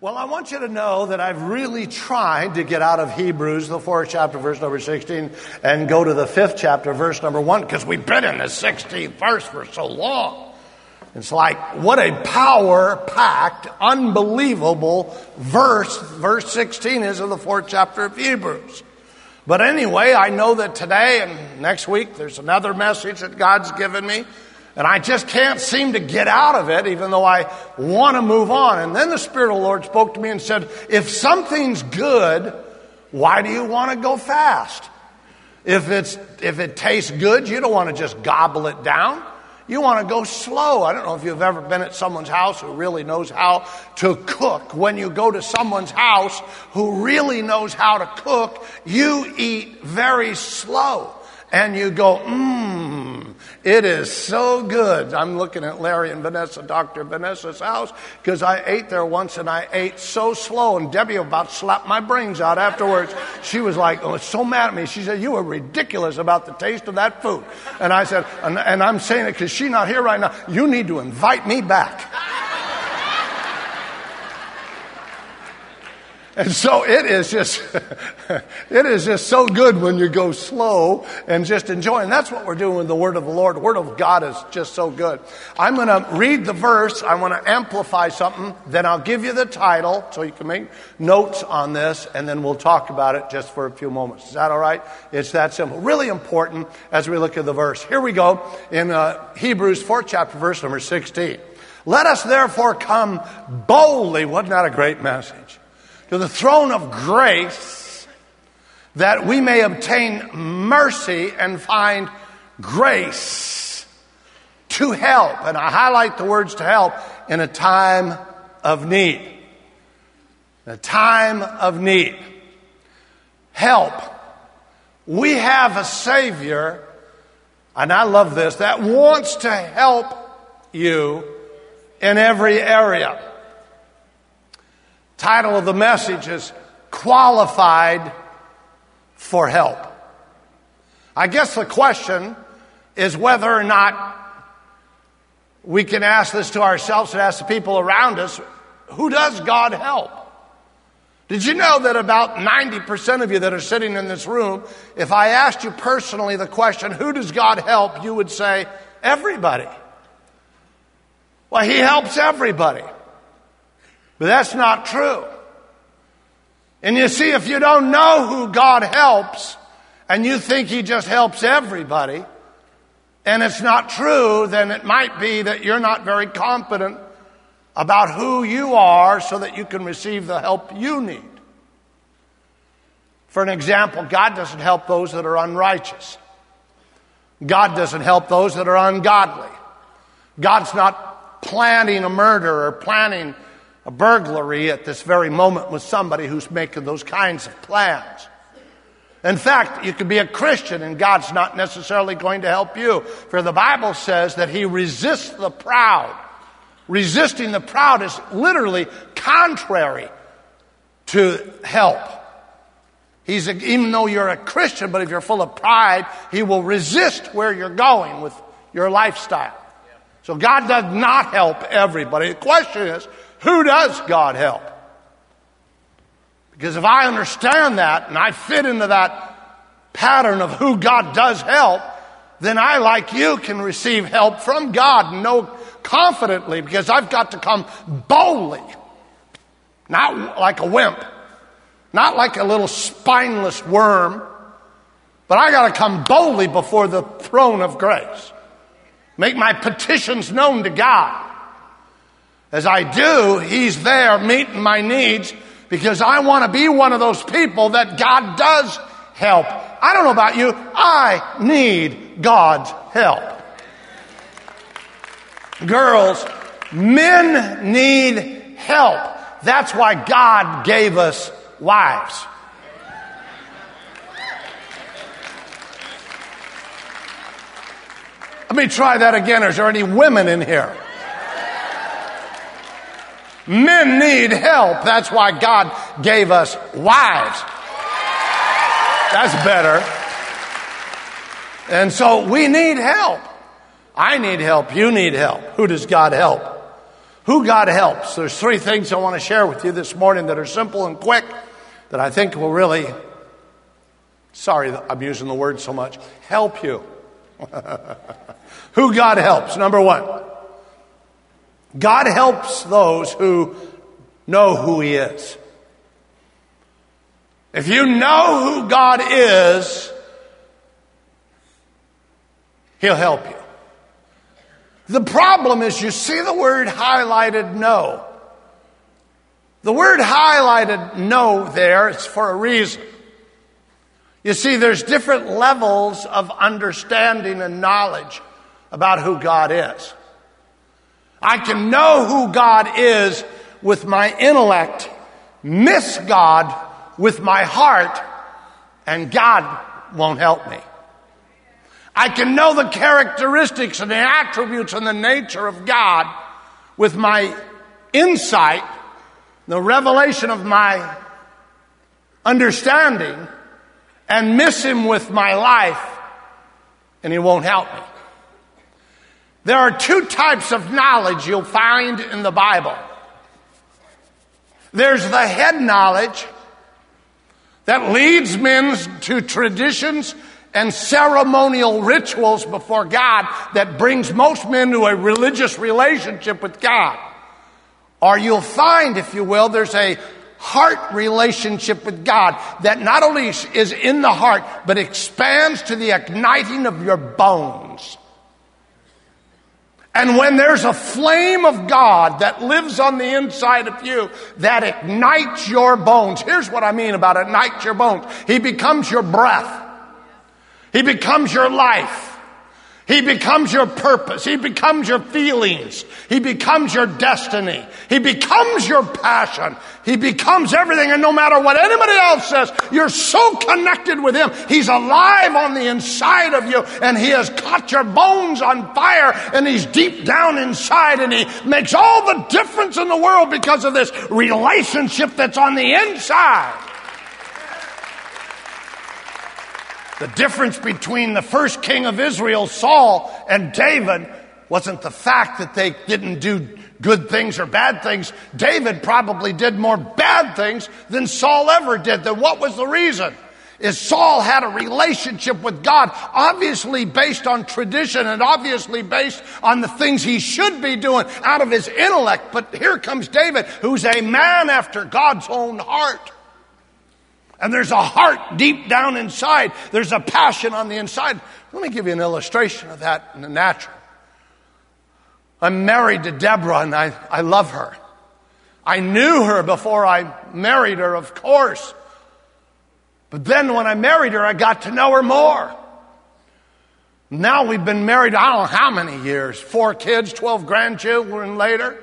Well, I want you to know that I've really tried to get out of Hebrews, the 4th chapter, verse number 16, and go to the 5th chapter, verse number 1, because we've been in the 16th verse for so long. It's like, what a power-packed, unbelievable verse 16 is of the 4th chapter of Hebrews. But anyway, I know that today and next week there's another message that God's given me. And I just can't seem to get out of it, even though I want to move on. And then the Spirit of the Lord spoke to me and said, if something's good, why do you want to go fast? If it tastes good, you don't want to just gobble it down. You want to go slow. I don't know if you've ever been at someone's house who really knows how to cook. When you go to someone's house who really knows how to cook, you eat very slow. And you go, it is so good. I'm looking at Larry and Vanessa, Dr. Vanessa's house, because I ate there once and I ate so slow. And Debbie about slapped my brains out afterwards. She was like, so mad at me. She said, you were ridiculous about the taste of that food. And I said, and I'm saying it because she's not here right now. You need to invite me back. And so it is just so good when you go slow and just enjoy. And that's what we're doing with the Word of the Lord. The Word of God is just so good. I'm going to read the verse. I want to amplify something. Then I'll give you the title so you can make notes on this. And then we'll talk about it just for a few moments. Is that all right? It's that simple. Really important as we look at the verse. Here we go in Hebrews 4th chapter, verse number 16. Let us therefore come boldly. Wasn't that a great message? To the throne of grace, that we may obtain mercy and find grace to help. And I highlight the words to help in a time of need. A time of need. Help. We have a Savior, and I love this, that wants to help you in every area. Title of the message is Qualified for Help. I guess the question is whether or not we can ask this to ourselves and ask the people around us, who does God help? Did you know that about 90% of you that are sitting in this room, if I asked you personally the question, who does God help, you would say, everybody. Well, He helps everybody. But that's not true. And you see, if you don't know who God helps, and you think He just helps everybody, and it's not true, then it might be that you're not very confident about who you are so that you can receive the help you need. For an example, God doesn't help those that are unrighteous. God doesn't help those that are ungodly. God's not planning a murder or planning a burglary at this very moment with somebody who's making those kinds of plans. In fact, you could be a Christian and God's not necessarily going to help you. For the Bible says that He resists the proud. Resisting the proud is literally contrary to help. Even though you're a Christian, but if you're full of pride, He will resist where you're going with your lifestyle. So God does not help everybody. The question is, who does God help? Because if I understand that and I fit into that pattern of who God does help, then I, like you, can receive help from God and know confidently, because I've got to come boldly. Not like a wimp. Not like a little spineless worm. But I got to come boldly before the throne of grace. Make my petitions known to God. As I do, He's there meeting my needs, because I want to be one of those people that God does help. I don't know about you, I need God's help. Girls, men need help. That's why God gave us wives. Let me try that again. Is there any women in here? Men need help. That's why God gave us wives. That's better. And so we need help. I need help. You need help. Who does God help? Who God helps. There's three things I want to share with you this morning that are simple and quick that I think will really, sorry that I'm using the word so much, help you. Who God helps. Number one, God helps those who know who He is. If you know who God is, He'll help you. The problem is, you see the word highlighted know. The word highlighted know there is for a reason. You see, there's different levels of understanding and knowledge about who God is. I can know who God is with my intellect, miss God with my heart, and God won't help me. I can know the characteristics and the attributes and the nature of God with my insight, the revelation of my understanding, and miss Him with my life, and He won't help me. There are two types of knowledge you'll find in the Bible. There's the head knowledge that leads men to traditions and ceremonial rituals before God that brings most men to a religious relationship with God. Or you'll find, if you will, there's a heart relationship with God that not only is in the heart, but expands to the igniting of your bones. And when there's a flame of God that lives on the inside of you that ignites your bones, here's what I mean about ignite your bones. He becomes your breath. He becomes your life. He becomes your purpose. He becomes your feelings. He becomes your destiny. He becomes your passion. He becomes everything. And no matter what anybody else says, you're so connected with Him. He's alive on the inside of you, and He has caught your bones on fire, and He's deep down inside, and He makes all the difference in the world because of this relationship that's on the inside. The difference between the first king of Israel, Saul, and David wasn't the fact that they didn't do good things or bad things. David probably did more bad things than Saul ever did. Then what was the reason? Is Saul had a relationship with God, obviously based on tradition and obviously based on the things he should be doing out of his intellect. But here comes David, who's a man after God's own heart. And there's a heart deep down inside. There's a passion on the inside. Let me give you an illustration of that in the natural. I'm married to Deborah, and I love her. I knew her before I married her, of course. But then when I married her, I got to know her more. Now we've been married, I don't know how many years. 4 kids, 12 grandchildren later.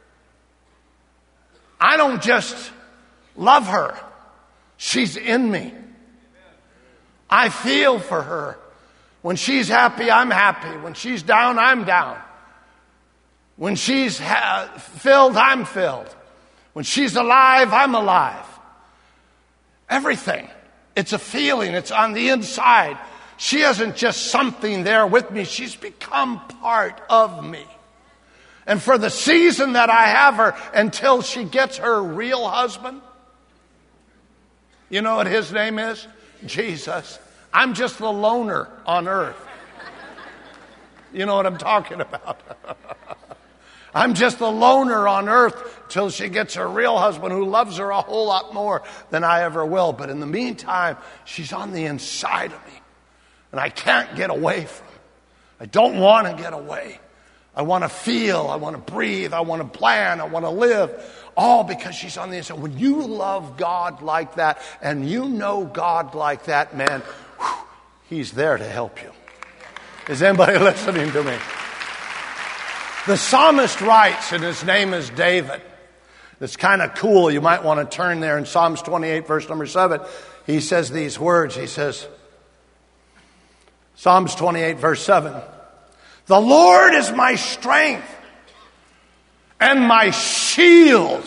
I don't just love her. She's in me. I feel for her. When she's happy, I'm happy. When she's down, I'm down. When she's filled, I'm filled. When she's alive, I'm alive. Everything. It's a feeling. It's on the inside. She isn't just something there with me. She's become part of me. And for the season that I have her until she gets her real husband, you know what his name is? Jesus. I'm just the loner on earth. You know what I'm talking about. I'm just the loner on earth till she gets her real husband who loves her a whole lot more than I ever will. But in the meantime, she's on the inside of me. And I can't get away from her. I don't want to get away. I want to feel, I want to breathe, I want to plan, I want to live. All because she's on the inside. When you love God like that and you know God like that, man, He's there to help you. Is anybody listening to me? The psalmist writes, and his name is David. It's kind of cool. You might want to turn there in Psalms 28, verse number 7. He says these words. He says, Psalms 28, verse 7. The Lord is my strength and my shield.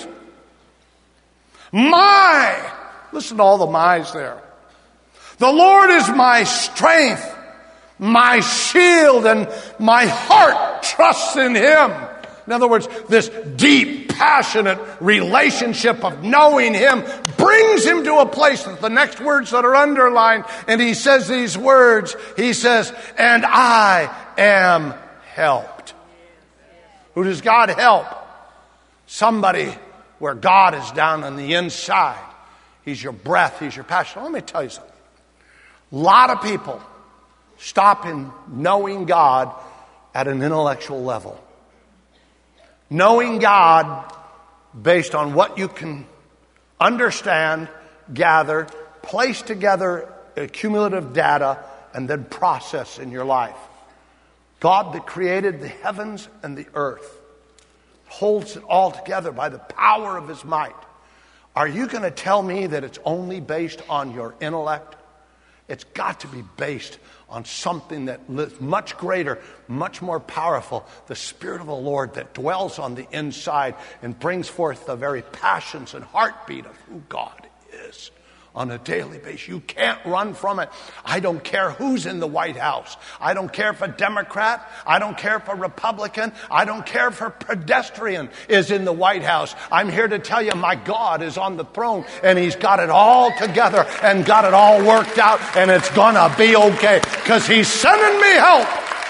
Listen to all the my's there. The Lord is my strength, my shield, and my heart trusts in Him. In other words, this deep, passionate relationship of knowing Him brings him to a place that the next words that are underlined, and he says these words, he says, and I am helped. Who does God help? Somebody where God is down on the inside. He's your breath, He's your passion. Let me tell you something. A lot of people stop in knowing God at an intellectual level. Knowing God based on what you can understand, gather, place together cumulative data, and then process in your life. God that created the heavens and the earth holds it all together by the power of His might. Are you going to tell me that it's only based on your intellect? It's got to be based on something that is much greater, much more powerful, the Spirit of the Lord that dwells on the inside and brings forth the very passions and heartbeat of who God is on a daily basis. You can't run from it. I don't care who's in the White House. I don't care if a Democrat. I don't care if a Republican. I don't care if a pedestrian is in the White House. I'm here to tell you my God is on the throne and He's got it all together and got it all worked out, and it's gonna be okay because He's sending me help.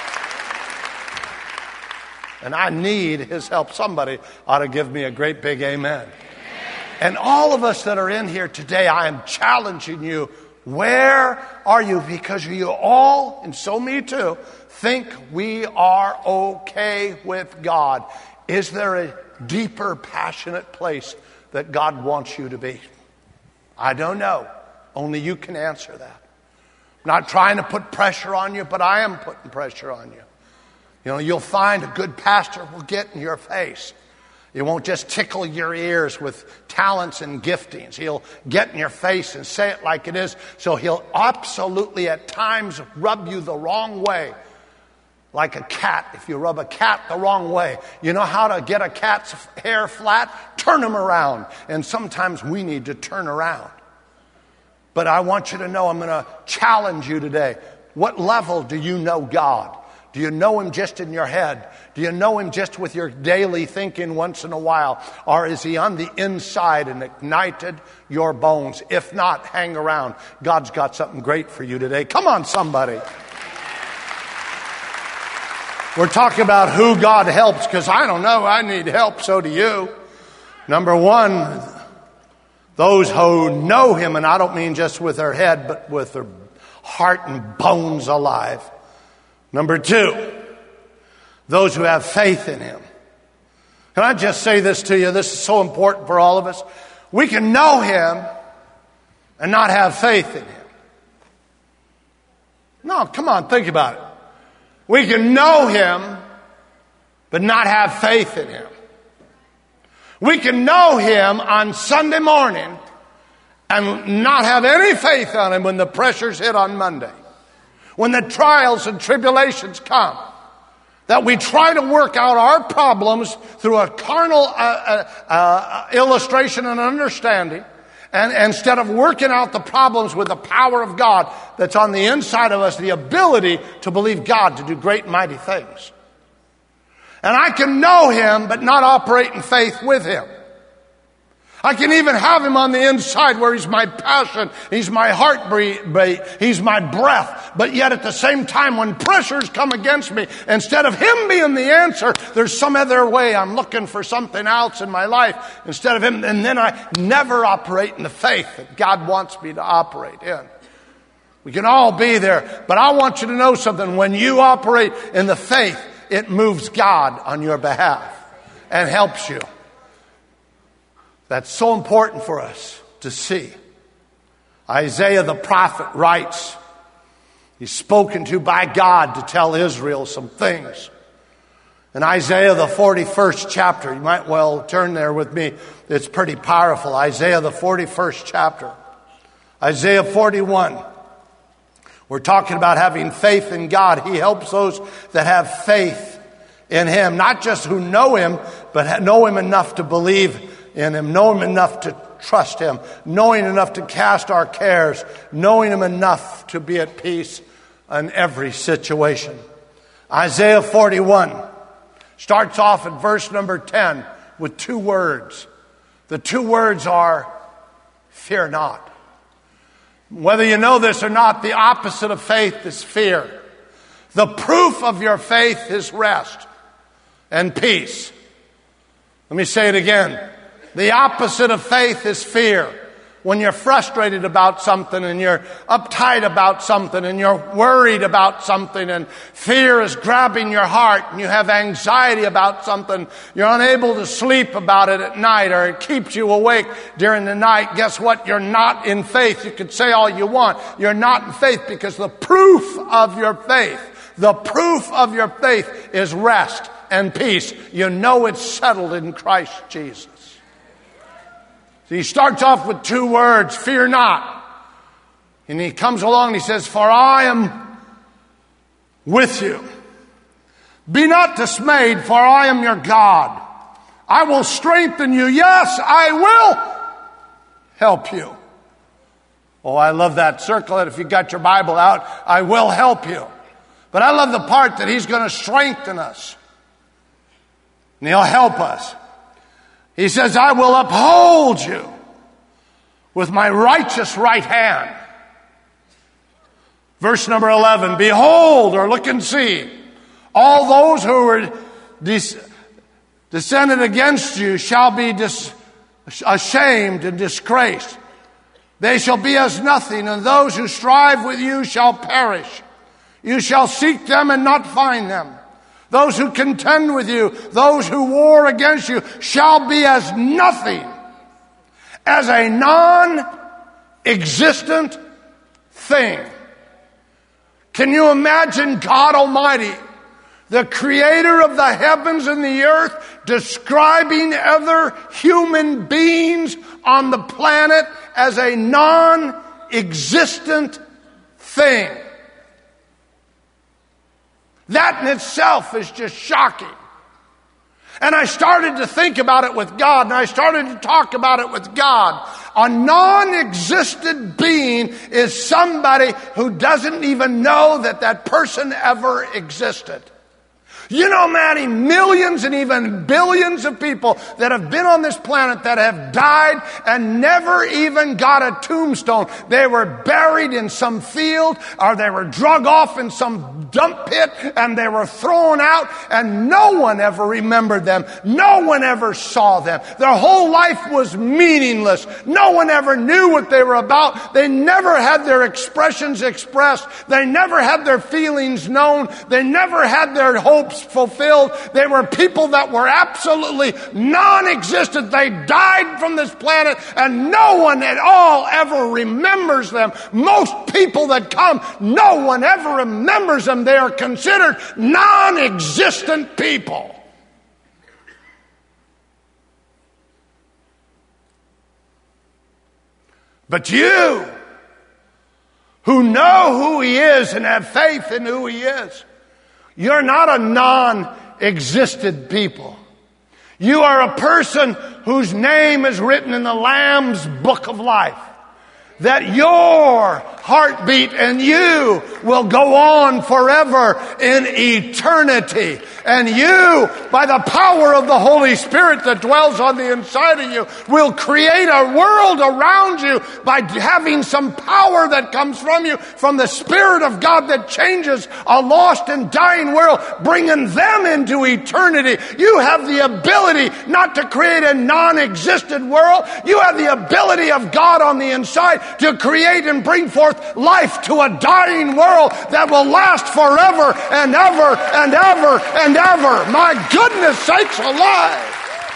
And I need His help. Somebody ought to give me a great big amen. And all of us that are in here today, I am challenging you. Where are you? Because you all, and so me too, think we are okay with God. Is there a deeper, passionate place that God wants you to be? I don't know. Only you can answer that. I'm not trying to put pressure on you, but I am putting pressure on you. You know, you'll find a good pastor will get in your face. He won't just tickle your ears with talents and giftings. He'll get in your face and say it like it is. So he'll absolutely at times rub you the wrong way. Like a cat. If you rub a cat the wrong way, you know how to get a cat's hair flat? Turn him around. And sometimes we need to turn around. But I want you to know, I'm going to challenge you today. What level do you know God? Do you know Him just in your head? Do you know Him just with your daily thinking once in a while? Or is He on the inside and ignited your bones? If not, hang around. God's got something great for you today. Come on, somebody. We're talking about who God helps, because I don't know. I need help, so do you. Number one, those who know Him, and I don't mean just with their head, but with their heart and bones alive. Number two, those who have faith in Him. Can I just say this to you? This is so important for all of us. We can know Him and not have faith in Him. No, come on, think about it. We can know Him but not have faith in Him. We can know Him on Sunday morning and not have any faith on Him when the pressures hit on Monday. When the trials and tribulations come, that we try to work out our problems through a carnal illustration and understanding, and instead of working out the problems with the power of God that's on the inside of us, the ability to believe God to do great and mighty things. And I can know Him but not operate in faith with Him. I can even have Him on the inside where He's my passion, He's my heartbeat, He's my breath. But yet at the same time, when pressures come against me, instead of Him being the answer, there's some other way. I'm looking for something else in my life instead of Him. And then I never operate in the faith that God wants me to operate in. We can all be there, but I want you to know something. When you operate in the faith, it moves God on your behalf and helps you. That's so important for us to see. Isaiah the prophet writes, he's spoken to by God to tell Israel some things. In Isaiah the 41st chapter, you might well turn there with me. It's pretty powerful. Isaiah the 41st chapter. Isaiah 41. We're talking about having faith in God. He helps those that have faith in Him. Not just who know Him, but know Him enough to believe in Him, know Him enough to trust Him, knowing enough to cast our cares, knowing Him enough to be at peace in every situation. Isaiah 41 Starts off at verse number 10 with 2 words. The 2 words are, fear not. Whether you know this or not, the opposite of faith is fear. The proof of your faith is rest and peace. Let me say it again. The opposite of faith is fear. When you're frustrated about something and you're uptight about something and you're worried about something and fear is grabbing your heart and you have anxiety about something, you're unable to sleep about it at night or it keeps you awake during the night, guess what? You're not in faith. You could say all you want. You're not in faith because the proof of your faith is rest and peace. You know it's settled in Christ Jesus. He starts off with 2 words, fear not. And he comes along and he says, for I am with you. Be not dismayed, for I am your God. I will strengthen you. Yes, I will help you. Oh, I love that. Circle it if you got your Bible out. I will help you. But I love the part that he's going to strengthen us. And he'll help us. He says, I will uphold you with my righteous right hand. Verse number 11, behold, or look and see, all those who were descended against you shall be ashamed and disgraced. They shall be as nothing, and those who strive with you shall perish. You shall seek them and not find them. Those who contend with you, those who war against you, shall be as nothing, as a non-existent thing. Can you imagine God Almighty, the creator of the heavens and the earth, describing other human beings on the planet as a non-existent thing? That in itself is just shocking. And I started to think about it with God, and I started to talk about it with God. A non-existent being is somebody who doesn't even know that that person ever existed. You know, Maddie, millions and even billions of people that have been on this planet that have died and never even got a tombstone. They were buried in some field or they were drug off in some dump pit and they were thrown out and no one ever remembered them. No one ever saw them. Their whole life was meaningless. No one ever knew what they were about. They never had their expressions expressed. They never had their feelings known. They never had their hopes fulfilled. They were people that were absolutely non-existent. They died from this planet and no one at all ever remembers them. Most people that come, no one ever remembers them. They are considered non-existent people. But you, who know who He is and have faith in who He is, you're not a non-existent people. You are a person whose name is written in the Lamb's book of life. That your heartbeat and you will go on forever in eternity. And you, by the power of the Holy Spirit that dwells on the inside of you, will create a world around you by having some power that comes from you, from the Spirit of God that changes a lost and dying world, bringing them into eternity. You have the ability not to create a non-existent world. You have the ability of God on the inside to create and bring forth life to a dying world that will last forever and ever and ever and ever. My goodness sakes alive.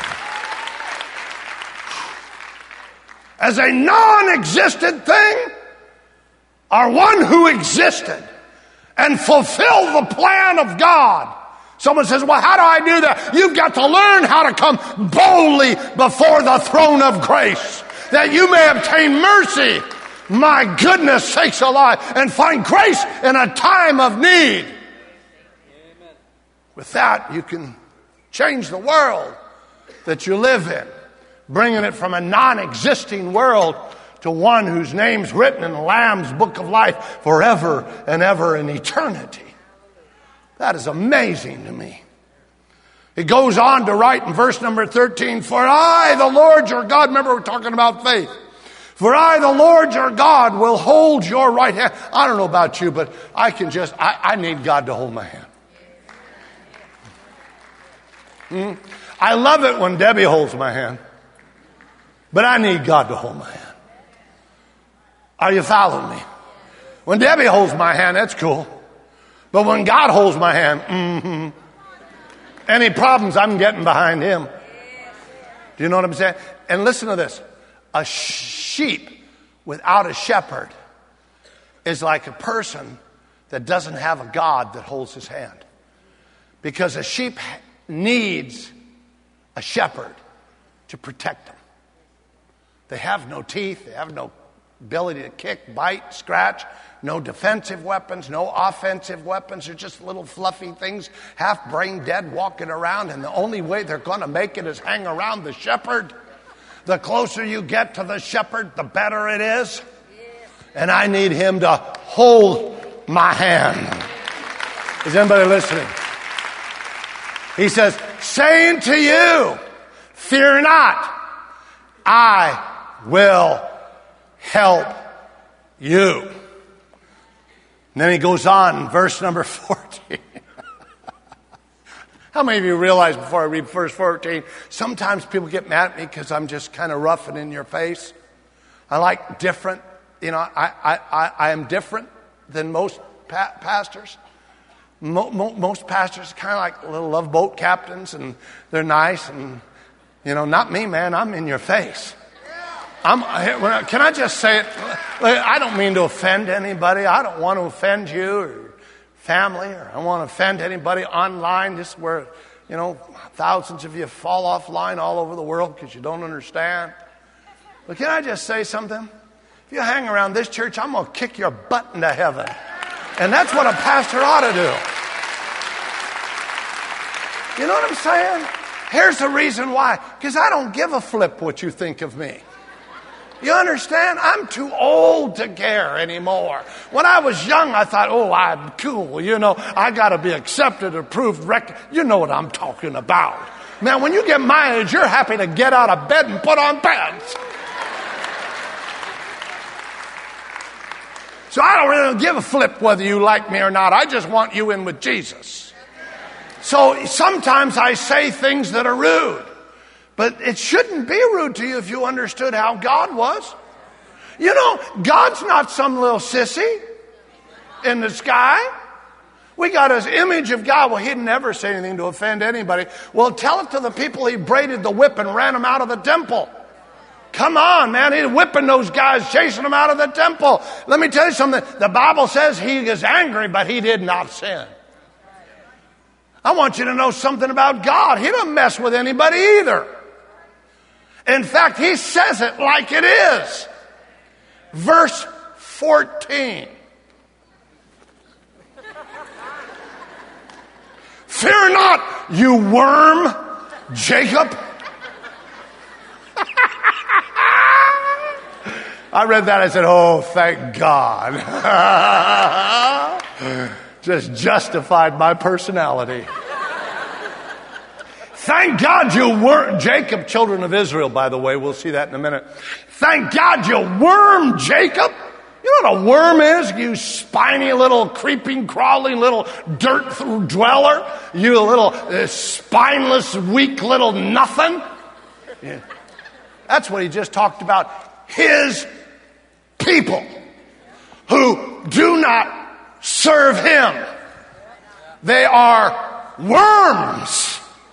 As a non-existent thing, or one who existed and fulfilled the plan of God. Someone says, well, how do I do that? You've got to learn how to come boldly before the throne of grace, that you may obtain mercy. My goodness sakes alive, and find grace in a time of need. Amen. With that, you can change the world that you live in, bringing it from a non-existing world to one whose name's written in the Lamb's book of life forever and ever in eternity. That is amazing to me. He goes on to write in verse number 13, for I, the Lord your God, remember we're talking about faith. For I, the Lord your God, will hold your right hand. I don't know about you, but I need God to hold my hand. I love it when Debbie holds my hand, but I need God to hold my hand. Are you following me? When Debbie holds my hand, that's cool. But when God holds my hand, any problems, I'm getting behind him. Do you know what I'm saying? And listen to this. A sheep without a shepherd is like a person that doesn't have a God that holds his hand. Because a sheep needs a shepherd to protect them. They have no teeth. They have no ability to kick, bite, scratch. No defensive weapons, no offensive weapons. They're just little fluffy things, half brain dead, walking around. And the only way they're going to make it is hang around the shepherd. The closer you get to the shepherd, the better it is. And I need him to hold my hand. Is anybody listening? He says, saying to you, fear not, I will help you. And then he goes on, verse number 14. How many of you realize before I read verse 14, sometimes people get mad at me because I'm just kind of rough and in your face. I like different. You know, I am different than most pastors. Most pastors are kind of like little love boat captains, and they're nice. And, you know, not me, man. I'm in your face. Can I just say it? I don't mean to offend anybody. I don't want to offend you or family, or I don't want to offend anybody online, just where, you know, thousands of you fall off line all over the world because you don't understand. But can I just say something? If you hang around this church, I'm going to kick your butt into heaven. And that's what a pastor ought to do. You know what I'm saying? Here's the reason why. Because I don't give a flip what you think of me. You understand? I'm too old to care anymore. When I was young, I thought, oh, I'm cool. You know, I got to be accepted, approved, you know what I'm talking about. Man, when you get my age, you're happy to get out of bed and put on pants. So I don't really give a flip whether you like me or not. I just want you in with Jesus. So sometimes I say things that are rude. But it shouldn't be rude to you if you understood how God was. You know, God's not some little sissy in the sky. We got his image of God. Well, he'd never say anything to offend anybody. Well, tell it to the people he braided the whip and ran them out of the temple. Come on, man. He's whipping those guys, chasing them out of the temple. Let me tell you something. The Bible says he is angry, but he did not sin. I want you to know something about God. He doesn't mess with anybody either. In fact, he says it like it is. Verse 14. Fear not, you worm, Jacob. I read that, I said, oh, thank God. Just justified my personality. Thank God you weren't Jacob, children of Israel, by the way. We'll see that in a minute. Thank God you worm, Jacob. You know what a worm is? You spiny little creeping, crawling little dirt dweller. You little spineless, weak little nothing. Yeah. That's what he just talked about. His people who do not serve him. They are worms.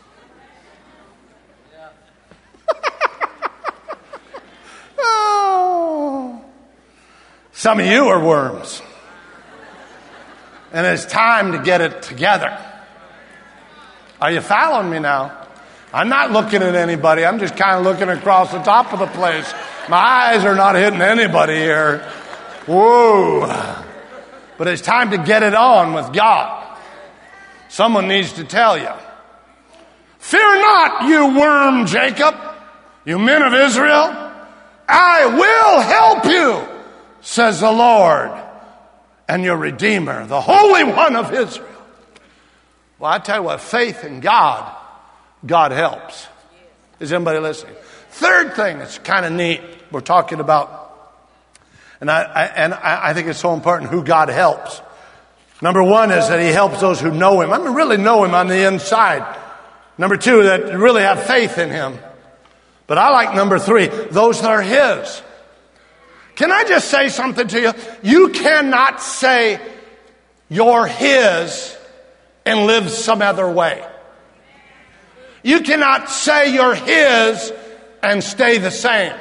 Oh. Some of you are worms. And it's time to get it together. Are you following me now? I'm not looking at anybody. I'm just kind of looking across the top of the place. My eyes are not hitting anybody here. Whoa. But it's time to get it on with God. Someone needs to tell you. Fear not, you worm Jacob, you men of Israel. I will help you, says the Lord, and your Redeemer, the Holy One of Israel. Well, I tell you what, faith in God God helps. Is anybody listening? Third thing that's kind of neat we're talking about, and I think it's so important who God helps. Number one is that he helps those who know him. I mean, really know him on the inside. Number two, that really have faith in him. But I like number three, those that are his. Can I just say something to you? You cannot say you're his and live some other way. You cannot say you're his and stay the same.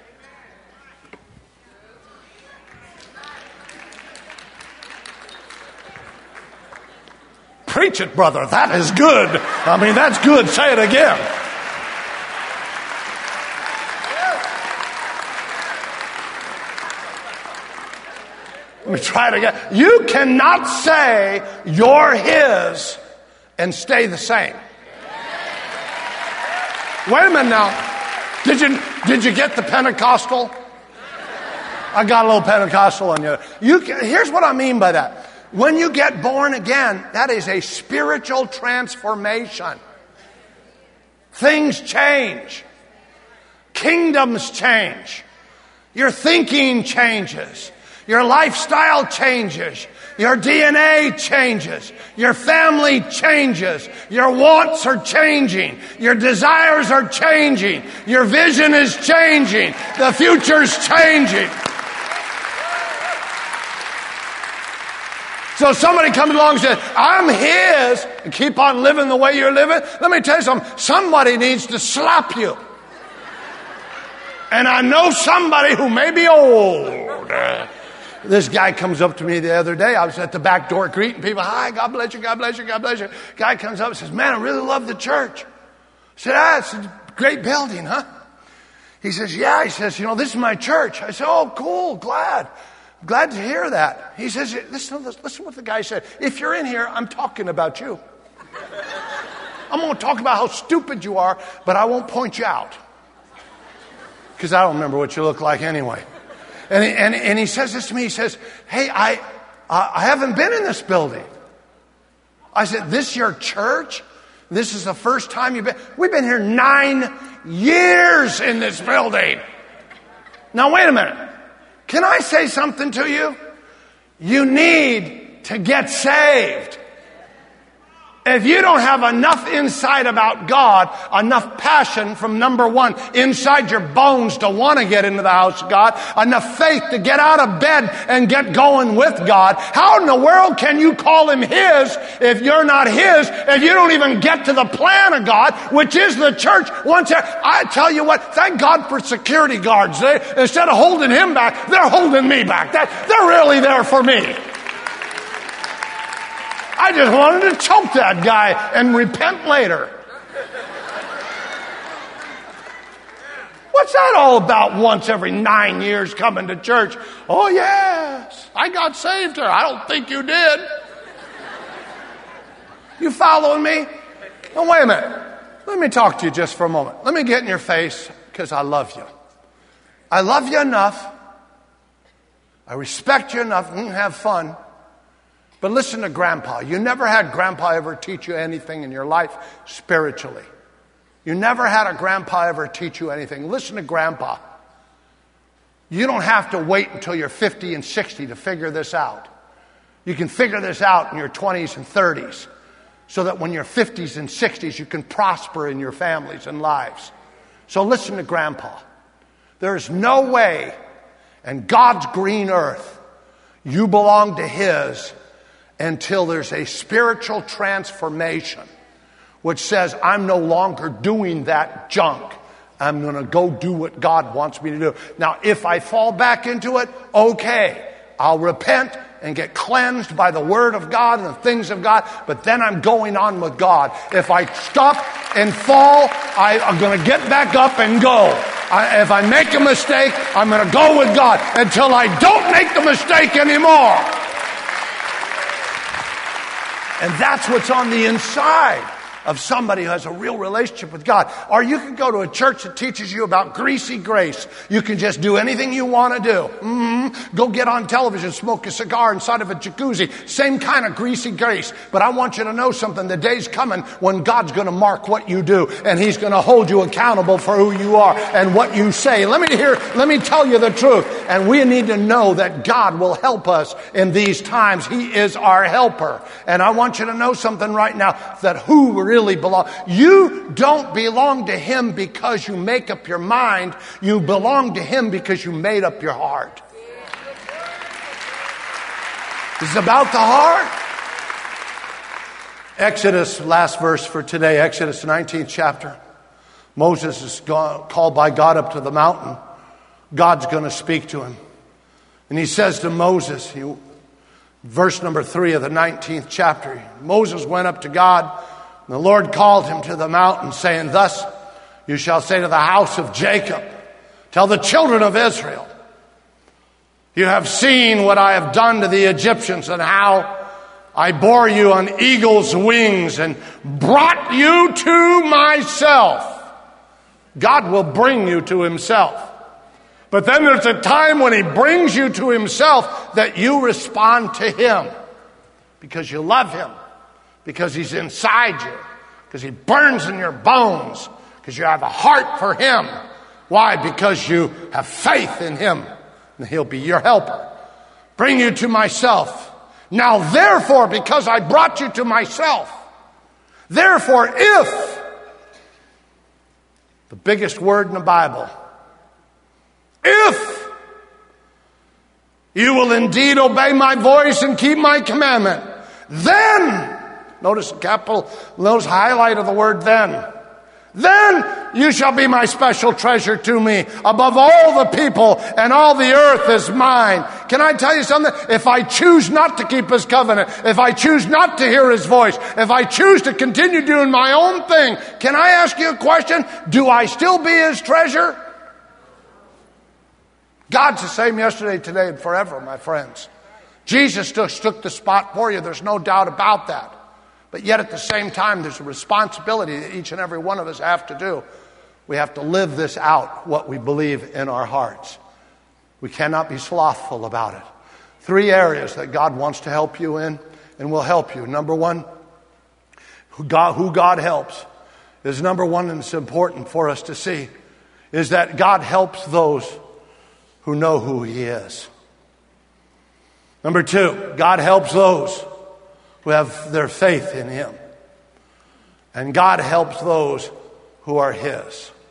Preach it, brother. That is good. I mean, that's good. Say it again. Let me try it again. You cannot say you're his and stay the same. Wait a minute now. Did you get the Pentecostal? I got a little Pentecostal on you. Here's what I mean by that. When you get born again, that is a spiritual transformation. Things change. Kingdoms change. Your thinking changes. Your lifestyle changes. Your DNA changes. Your family changes. Your wants are changing. Your desires are changing. Your vision is changing. The future's changing. So somebody comes along and says, I'm his, and keep on living the way you're living. Let me tell you something. Somebody needs to slap you. And I know somebody who may be old. This guy comes up to me the other day. I was at the back door greeting people. Hi, God bless you, God bless you, God bless you. Guy comes up and says, man, I really love the church. I said, it's a great building, huh? He says, yeah. He says, this is my church. I said, oh, cool, glad to hear that. He says, listen what the guy said. If you're in here, I'm talking about you. I'm going to talk about how stupid you are, but I won't point you out. Because I don't remember what you look like anyway. And he says this to me. He says, hey, I haven't been in this building. I said, this your church? This is the first time you've been? We've been here 9 years in this building. Now, wait a minute. Can I say something to you? You need to get saved. If you don't have enough insight about God, enough passion from number one inside your bones to want to get into the house of God, enough faith to get out of bed and get going with God, how in the world can you call him his if you're not his, if you don't even get to the plan of God, which is the church? I tell you what, thank God for security guards. Instead of holding him back, they're holding me back. They're really there for me. I just wanted to choke that guy and repent later. What's that all about once every 9 years coming to church? Oh, yes, I got saved here. I don't think you did. You following me? Oh, wait a minute. Let me talk to you just for a moment. Let me get in your face because I love you. I love you enough. I respect you enough. We can have fun. But listen to Grandpa. You never had Grandpa ever teach you anything in your life spiritually. You never had a Grandpa ever teach you anything. Listen to Grandpa. You don't have to wait until you're 50 and 60 to figure this out. You can figure this out in your 20s and 30s so that when you're 50s and 60s, you can prosper in your families and lives. So listen to Grandpa. There's no way in God's green earth you belong to his until there's a spiritual transformation which says, I'm no longer doing that junk. I'm going to go do what God wants me to do. Now, if I fall back into it, okay. I'll repent and get cleansed by the Word of God and the things of God, but then I'm going on with God. If I stop and fall, I'm going to get back up and go. If I make a mistake, I'm going to go with God until I don't make the mistake anymore. And that's what's on the inside. of somebody who has a real relationship with God. Or you can go to a church that teaches you about greasy grace. You can just do anything you want to do. Go get on television, smoke a cigar inside of a jacuzzi. Same kind of greasy grace. But I want you to know something. The day's coming when God's going to mark what you do, and He's going to hold you accountable for who you are and what you say. Let me tell you the truth. And we need to know that God will help us in these times. He is our helper. And I want you to know something right now, that who really belongs. You don't belong to Him because you make up your mind. You belong to Him because you made up your heart. It's about the heart. Exodus, last verse for today, Exodus 19th chapter. Moses is called by God up to the mountain. God's going to speak to him. And He says to Moses, verse number 3 of the 19th chapter, Moses went up to God, and the Lord called him to the mountain, saying, "Thus you shall say to the house of Jacob, tell the children of Israel, you have seen what I have done to the Egyptians, and how I bore you on eagle's wings and brought you to myself." God will bring you to Himself. But then there's a time when He brings you to Himself that you respond to Him because you love Him, because He's inside you, because He burns in your bones, because you have a heart for Him. Why? Because you have faith in Him, and He'll be your helper. Bring you to myself. Now therefore, because I brought you to myself, therefore if, the biggest word in the Bible, if you will indeed obey my voice and keep my commandment, then, notice highlight of the word then you shall be my special treasure to me above all the people, and all the earth is mine. Can I tell you something? If I choose not to keep His covenant, if I choose not to hear His voice, if I choose to continue doing my own thing, can I ask you a question? Do I still be His treasure? God's the same yesterday, today, and forever, my friends. Jesus just took the spot for you. There's no doubt about that. But yet at the same time, there's a responsibility that each and every one of us have to do. We have to live this out, what we believe in our hearts. We cannot be slothful about it. 3 areas that God wants to help you in and will help you. Number one, who God helps is number one, and it's important for us to see, is that God helps those who know who He is. Number 2, God helps those who have their faith in Him. And God helps those who are His.